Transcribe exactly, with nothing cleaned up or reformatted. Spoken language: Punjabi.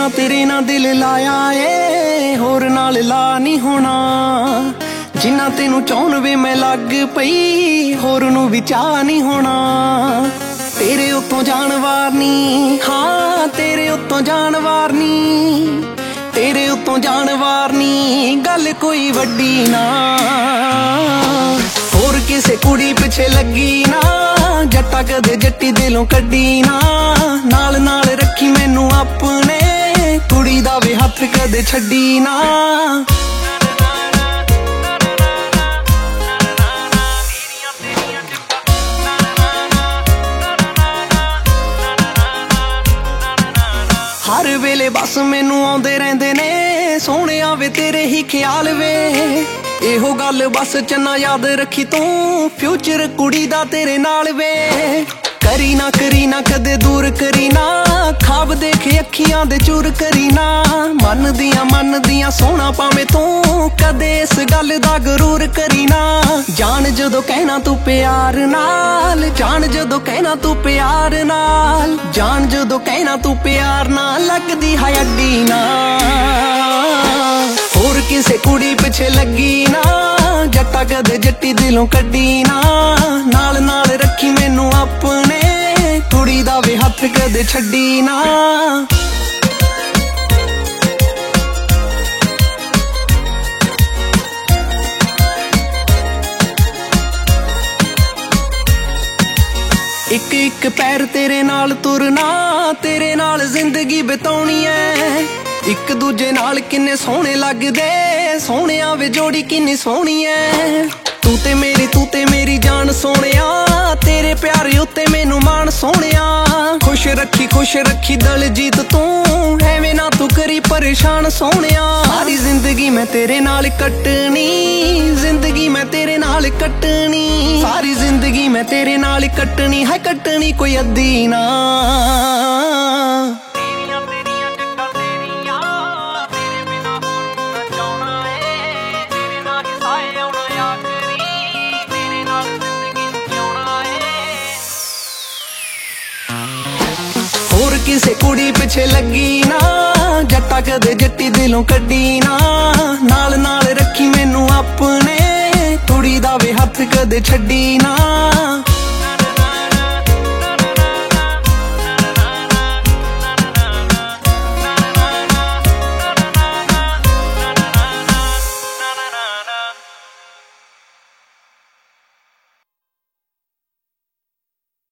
ਤਾਂ ਤੇਰੇ ਨਾਲ ਦਿਲ ਲਾਇਆ ਏ, ਹੋਰ ਨਾਲ ਲਾ ਨਹੀਂ ਹੋਣਾ। ਜਿੰਨਾ ਤੈਨੂੰ ਚਾਹੁਣ ਵੇ ਮੈਂ ਲੱਗ ਪਈ, ਹੋਰ ਨੂੰ ਵੀ ਚਾਹ ਨਹੀਂ ਹੋਣਾ। ਤੇਰੇ ਉੱਤੋਂ ਜਾਨਵਾਰ ਨੀ, ਹਾਂ ਤੇਰੇ ਉੱਤੋਂ ਜਾਨਵਾਰ ਨੀ, ਤੇਰੇ ਉੱਤੋਂ ਜਾਨਵਾਰ ਨੀ, ਗੱਲ ਕੋਈ ਵੱਡੀ ਨਾ। ਹੋਰ ਕਿਸੇ ਕੁੜੀ ਪਿੱਛੇ ਲੱਗੀ ਨਾ, ਜੱਟਾ ਕਦੇ ਜੱਟੀ ਦਿਲੋਂ ਕੱਢੀ ਨਾ। ਨਾਲ ਨਾਲ ਰੱਖੀ ਮੈਨੂੰ ਆਪਣੇ, ਕੁੜੀ ਦਾ ਵੀ ਹੱਥ ਕਦੇ ਛੱਡੀ ਨਾ। ਹਰ ਵੇਲੇ ਬਸ ਮੈਨੂੰ ਆਉਂਦੇ ਰਹਿੰਦੇ ਨੇ, ਸੋਹਣਿਆ ਵੇ ਤੇਰੇ ਹੀ ਖਿਆਲ ਵੇ। ਇਹੋ ਗੱਲ ਬਸ ਚੰਨਾ ਯਾਦ ਰੱਖੀ ਤੂੰ, ਫਿਊਚਰ ਕੁੜੀ ਦਾ ਤੇਰੇ ਨਾਲ ਵੇ। ਕਰੀ ਨਾ ਕਰੀ ਨਾ ਕਦੇ ਦੂਰ ਕਰੀ ਨਾ, ਖਾਬ ਦੇਖੇ ਅੱਖੀਆਂ ਦੇ ਚੂਰ ਕਰੀ ਨਾ। ਮੰਨਦੀਆਂ ਮੰਨਦੀਆਂ ਸੋਹਣਾ ਪਾਵੇਂ ਤੂੰ, ਕਦੇ ਇਸ ਗੱਲ ਦਾ ਗਰੂਰ ਕਰੀ ਨਾ। ਜਾਣ ਜਦੋਂ ਕਹਿਣਾ ਤੂੰ ਪਿਆਰ ਨਾਲ, ਜਾਣ ਜਦੋਂ ਕਹਿਣਾ ਤੂੰ ਪਿਆਰ ਨਾਲ, ਜਾਣ ਜਦੋਂ ਕਹਿਣਾ ਤੂੰ ਪਿਆਰ ਨਾਲ, ਲੱਗਦੀ ਹੈ ਅੱਡੀ ਨਾ। ਹੋਰ ਕਿਸੇ ਕੁੜੀ ਪਿੱਛੇ ਲੱਗੀ ਨਾ, ਜੱਟਾ ਕਦੇ ਜੱਟੀ ਦਿਲੋਂ ਕੱਢੀ ਨਾ। ਨਾਲ ਨਾਲ ਰੱਖੀ ਮੈਨੂੰ ਆਪਣੇ, ਕੁੜੀ ਦਾ ਵੀ ਹੱਥ ਕਦੇ ਛੱਡੀ ਨਾ। ਇੱਕ ਇੱਕ ਪੈਰ ਤੇਰੇ ਨਾਲ ਤੁਰਨਾ, ਤੇਰੇ ਨਾਲ ਜ਼ਿੰਦਗੀ ਬਿਤਾਉਣੀ ਐ। ਇੱਕ ਦੂਜੇ ਨਾਲ ਕਿੰਨੇ ਸੋਹਣੇ ਲੱਗਦੇ, ਸੋਹਣਿਆ ਵੇ ਜੋੜੀ ਕਿੰਨੀ ਸੋਹਣੀ ਐ। ਤੂੰ ਤੇ ਮੇਰੀ ਤੂੰ ਤੇ ਮੇਰੀ ਜਾਨ ਸੋਹਣਿਆ, ਤੇਰੇ ਪਿਆਰ ਉੱਤੇ ਮੈਨੂੰ ਮਾਣ ਸੋਹਣਿਆ। ਖੁਸ਼ ਰੱਖੀ ਖੁਸ਼ ਰੱਖੀ ਦਲਜੀਤ ਤੂੰ, ਐਵੇਂ ਨਾ ਤੂੰ ਕਰੀ ਪਰੇਸ਼ਾਨ ਸੋਹਣਿਆ। ਸਾਰੀ ਜ਼ਿੰਦਗੀ ਮੈਂ ਤੇਰੇ ਨਾਲ ਕੱਟਣੀ, ਜ਼ਿੰਦਗੀ ਮੈਂ ਤੇਰੇ ਨਾਲ ਕੱਟਣੀ, ਸਾਰੀ ਜ਼ਿੰਦਗੀ ਮੈਂ ਤੇਰੇ ਨਾਲ ਕੱਟਣੀ ਹੈ, ਕੱਟਣੀ ਕੋਈ ਅੱਧੀ ਨਾ। ਹੋਰ ਕਿਸੇ ਕੁੜੀ ਪਿੱਛੇ ਲੱਗੀ ਨਾ, ਜੱਟਾ ਕਦੇ ਜੱਟੀ ਦਿਲੋਂ ਕੱਢੀ ਨਾ। ਨਾਲ ਨਾਲ ਰੱਖੀ ਮੈਨੂੰ ਆਪਣੇ, ਕੁੜੀ ਦਾ ਵੀ ਹੱਥ ਕਦੇ ਛੱਡੀ ਨਾ।